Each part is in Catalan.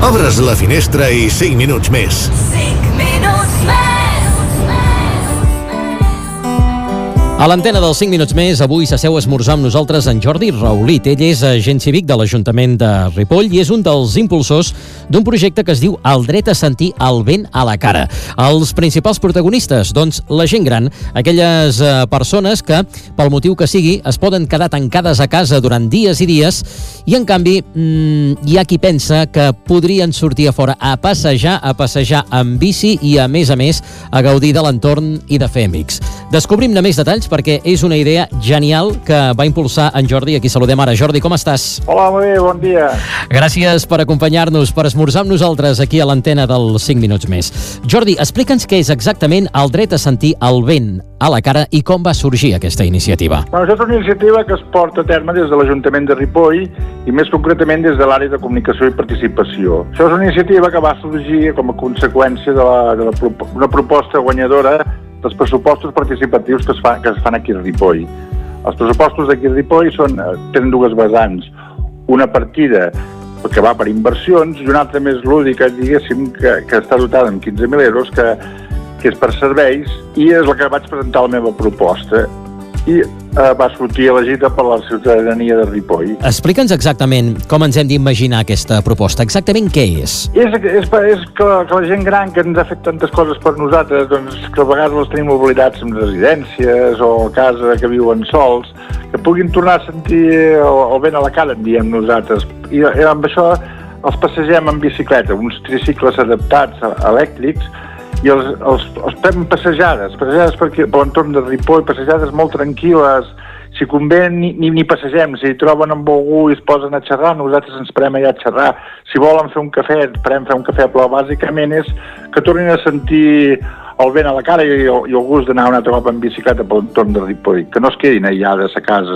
Obres la finestra i 5 minuts més. 5 minuts més. A l'antena dels 5 minuts més, avui s'asseu a esmorzar amb nosaltres en Jordi Raulit. Ell és agent cívic de l'Ajuntament de Ripoll i és un dels impulsors d'un projecte que es diu El dret a sentir el vent a la cara. Els principals protagonistes, doncs, la gent gran, aquelles persones que, pel motiu que sigui, es poden quedar tancades a casa durant dies i dies i, en canvi, hi ha qui pensa que podrien sortir a fora a passejar amb bici i, a més, a gaudir de l'entorn i de fer amics. Descobrim-ne més detalls perquè és una idea genial que va impulsar en Jordi. Aquí saludem ara. Jordi, com estàs? Hola, molt bé, bon dia. Gràcies per acompanyar-nos, per esmorzar amb nosaltres aquí a l'antena dels 5 minuts més. Jordi, explica'ns què és exactament el dret a sentir el vent a la cara i com va sorgir aquesta iniciativa. Bueno, això és una iniciativa que es porta a terme des de l'Ajuntament de Ripoll i més concretament des de l'àrea de comunicació i participació. Això és una iniciativa que va sorgir com a conseqüència d'una proposta guanyadora dels pressupostos participatius que es fan aquí a Ripoll. Els pressupostos d'aquí a Ripoll tenen dues vessants. Una partida que va per inversions i una altra més lúdica, diguéssim, que està dotada amb 15.000 euros, que és per serveis, i és la que vaig presentar la meva proposta. I va sortir elegida per la ciutadania de Ripoll. Explica'ns exactament com ens hem d'imaginar aquesta proposta. Exactament què és? És que la gent gran que ens ha fet tantes coses per nosaltres, doncs que a vegades els tenim oblidats en residències o a casa que viuen sols, que puguin tornar a sentir el vent a la cara, en diem nosaltres. I amb això els passegem en bicicleta, uns tricicles adaptats elèctrics, i els fem passejades per l'entorn de Ripoll, passejades molt tranquil·les. Si convé, ni passegem. Si troben amb algú i es posen a xerrar, nosaltres ens parem allà a xerrar. Si volen fer un cafè, ens parem a fer un cafè, però bàsicament és que tornin a sentir el vent a la cara i el gust d'anar un altre cop en bicicleta per l'entorn de Ripoll, que no es quedin aïllades a casa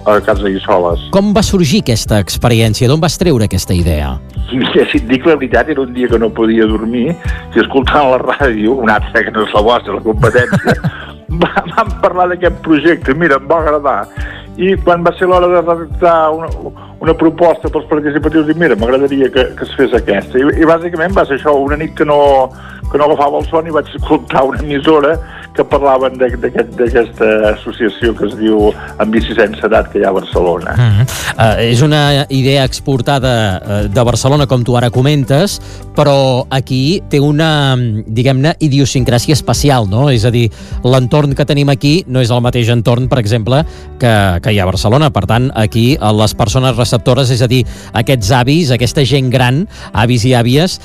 i soles. Com va sorgir aquesta experiència? D'on vas treure aquesta idea? Si et dic la veritat, era un dia que no podia dormir i escoltant la ràdio, una altra que no és la vostra, la competència, vam parlar d'aquest projecte. Mira, em va agradar. I quan va ser l'hora de redactar una proposta pels participatius, dic, mira, m'agradaria que es fes aquesta. I bàsicament va ser això, una nit que no agafava el son i vaig escoltar una emissora que parlaven d'aquesta associació que es diu En bici sense edat, que hi ha a Barcelona. És una idea exportada de Barcelona, com tu ara comentes, però aquí té una, diguem-ne, idiosincràsia especial, no? És a dir, l'entorn que tenim aquí no és el mateix entorn, per exemple, que hi ha a Barcelona. Per tant, aquí les persones receptores, és a dir, aquests avis, aquesta gent gran, avis i àvies,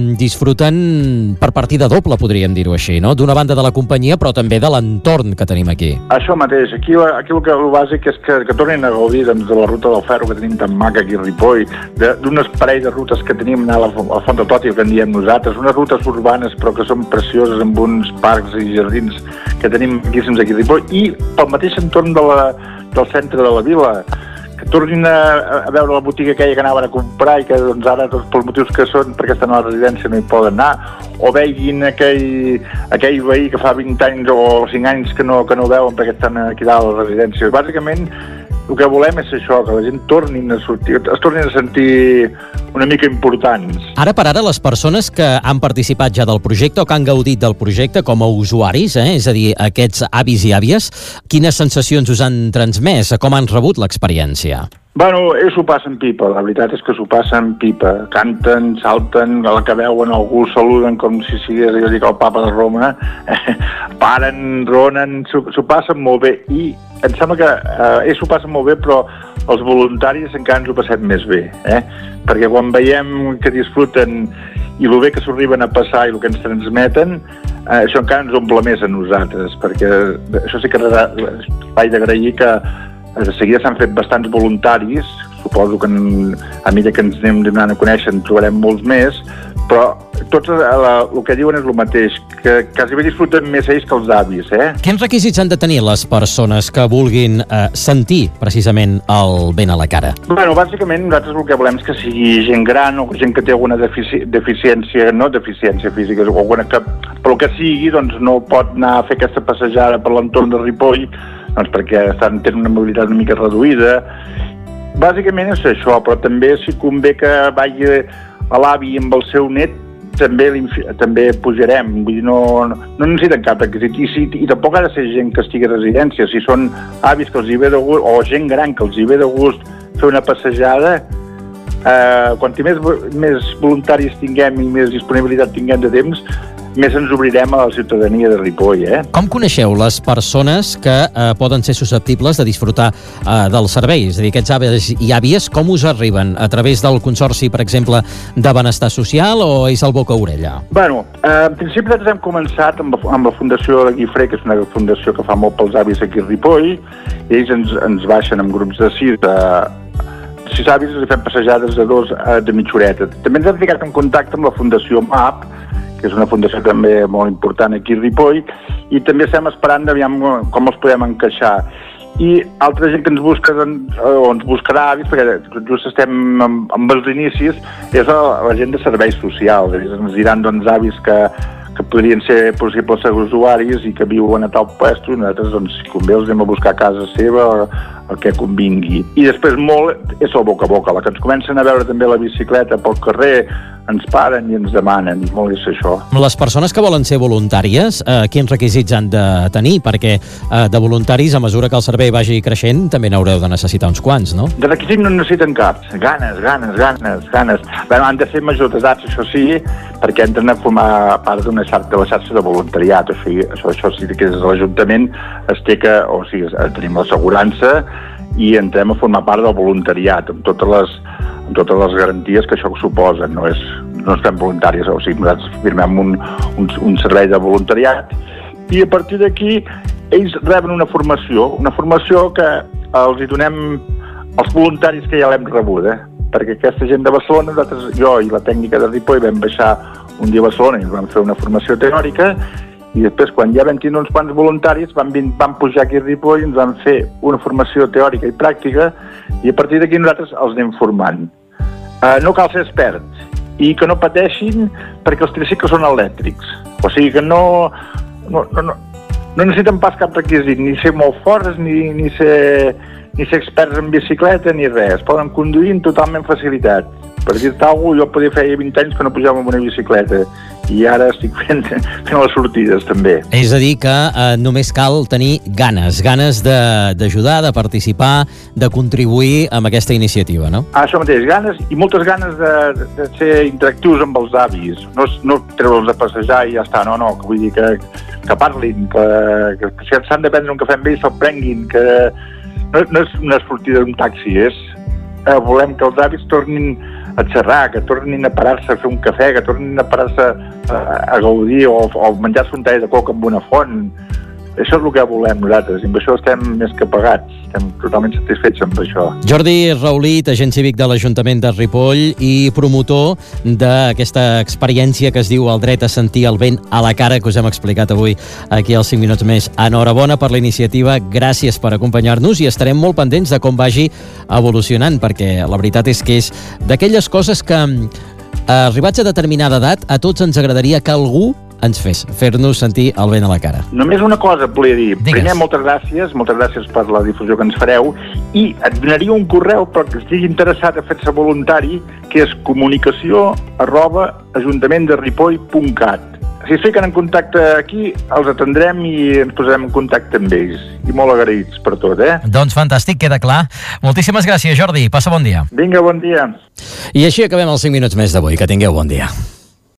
disfruten per partida doble, podríem dir-ho així, no? D'una banda de la companyia, però també de l'entorn que tenim aquí. Això mateix. Aquí el bàsic és que tornin a gaudir de la ruta del ferro que tenim tan maca aquí a Ripoll, d'unes parell de rutes que tenim a la Font de Tòtil, que en diem nosaltres, unes rutes urbanes però que són precioses amb uns parcs i jardins que tenim aquí a Ripoll, i pel mateix entorn del centre de la vila, que tornin a veure la botiga aquella que anaven a comprar i que doncs ara, pels motius que són, perquè estan a la residència, no hi poden anar, o veguin aquell veí que fa 20 anys o 5 anys que no veuen perquè estan aquí dalt a la residència. Bàsicament, el que volem és això, que la gent tornin a sortir, es tornin a sentir una mica importants. Ara per ara, les persones que han participat ja del projecte o que han gaudit del projecte com a usuaris, és a dir, aquests avis i àvies, quines sensacions us han transmès? Com han rebut l'experiència? Bueno, ells s'ho passen pipa, la veritat és que s'ho passen pipa. Canten, salten, a la que veuen algú saluden com si sigués, jo dic, el papa de Roma, paren, ronen, s'ho passen molt bé. I em sembla que ells s'ho passen molt bé, però els voluntaris encara ens ho passem més bé, perquè quan veiem que disfruten i el bé que s'ho arriben a passar i el que ens transmeten, això encara ens omple més a nosaltres, perquè això sí que vaig d'agrair que de seguida s'han fet bastants voluntaris, suposo que a mesura que ens anem donant a conèixer en trobarem molts més, però tots el que diuen és el mateix, que quasi bé disfruten més ells que els avis. Quins requisits han de tenir les persones que vulguin sentir precisament el vent a la cara? Bueno, bàsicament nosaltres el que volem és que sigui gent gran o gent que té alguna deficiència, no deficiència física, o alguna que, pel que sigui, doncs no pot anar a fer aquesta passejada per l'entorn de Ripoll, doncs perquè tenen una mobilitat una mica reduïda. Bàsicament és això, però també si convé que vagi l'avi amb el seu net també pujarem, vull dir, no necessiten cap requisit, i tampoc ha de ser gent que estigui a residència, si són avis que els hi ve de gust, o gent gran que els hi ve de gust fer una passejada, quanti més voluntaris tinguem i més disponibilitat tinguem de temps, més ens obrirem a la ciutadania de Ripoll, Com coneixeu les persones que poden ser susceptibles de disfrutar del servei? És a dir, aquests avis i àvies, com us arriben? A través del Consorci, per exemple, de Benestar Social, o és el boca-orella? Bueno, en principi nosaltres hem començat amb la Fundació de Guifré, que és una fundació que fa molt pels avis aquí a Ripoll, i ells ens baixen en grups de 6 avis, i fem passejades de 2 de mitja horeta. També ens hem ficat en contacte amb la Fundació MAP, que és una fundació també molt important aquí a Ripoll, i també estem esperant aviam com els podem encaixar. I altra gent que ens busca, o ens buscarà avis, perquè just estem amb els inicis, és la gent de serveis socials. Ens diran avis que podrien ser possibles usuaris i que viuen a tal puesto, i nosaltres, si convé, els anem a buscar a casa seva, el que convingui. I després molt és el boca a boca, la que ens comencen a veure també la bicicleta pel carrer, ens paren i ens demanen, i molt és això. Les persones que volen ser voluntàries, quins requisits han de tenir? Perquè de voluntaris, a mesura que el servei vagi creixent, també n'haureu de necessitar uns quants, no? De requisits no necessiten cap. Ganes. Bé, han de ser majors d'edat, això sí, perquè entren a formar part de la xarxa de voluntariat. Això sí que des de l'Ajuntament es té que, tenim l'assegurança i entrem a formar part del voluntariat, amb totes les garanties que això suposa. No estem voluntaris, nosaltres firmem un servei de voluntariat, i a partir d'aquí ells reben una formació que els hi donem als voluntaris que ja l'hem rebuda, perquè aquesta gent de Barcelona, jo i la tècnica de Ripoll vam baixar un dia a Barcelona i ens vam fer una formació teòrica, i després, quan ja vam tenir uns quants voluntaris, vam pujar aquí a Ripoll i ens vam fer una formació teòrica i pràctica, i a partir d'aquí nosaltres els anem formant. No cal ser experts, i que no pateixin perquè els tricicles són elèctrics. O sigui que no necessiten pas cap requisit, ni ser molt forts, ni ser experts en bicicleta, ni res. Poden conduir amb totalment facilitat. Per dir-te alguna cosa, jo podia fer 20 anys que no pujava amb una bicicleta, i ara estic fent les sortides també. És a dir que només cal tenir ganes d'ajudar, de participar, de contribuir amb aquesta iniciativa, no? Això mateix, ganes, i moltes ganes de ser interactius amb els avis, no treure'ls a passejar i ja està, no, que vull dir que parlin, que si s'han de prendre un cafè amb ells se'l prenguin, que no és una sortida d'un taxi, volem que els avis tornin a xerrar, que tornin a parar-se a fer un cafè, que tornin a parar-se a gaudir o menjar-se un tall de coca amb una font. Això és el que volem nosaltres, i amb això estem més que pagats, estem totalment satisfets amb això. Jordi Raulit, agent cívic de l'Ajuntament de Ripoll i promotor d'aquesta experiència que es diu El dret a sentir el vent a la cara, que us hem explicat avui aquí als 5 minuts més. Enhorabona per la iniciativa, gràcies per acompanyar-nos, i estarem molt pendents de com vagi evolucionant, perquè la veritat és que és d'aquelles coses que, arribats a determinada edat, a tots ens agradaria que algú ens fer-nos sentir el vent a la cara. Només una cosa volia dir. Digues. Primer, moltes gràcies per la difusió que ens fareu, i et donaria un correu per que estigui interessat a fer-se voluntari, que és comunicació@ajuntamentderipoll.cat. Si es fiquen en contacte aquí, els atendrem i ens posarem en contacte amb ells. I molt agraïts per tot, Doncs fantàstic, queda clar. Moltíssimes gràcies, Jordi. Passa bon dia. Vinga, bon dia. I així acabem els 5 minuts més d'avui. Que tingueu bon dia.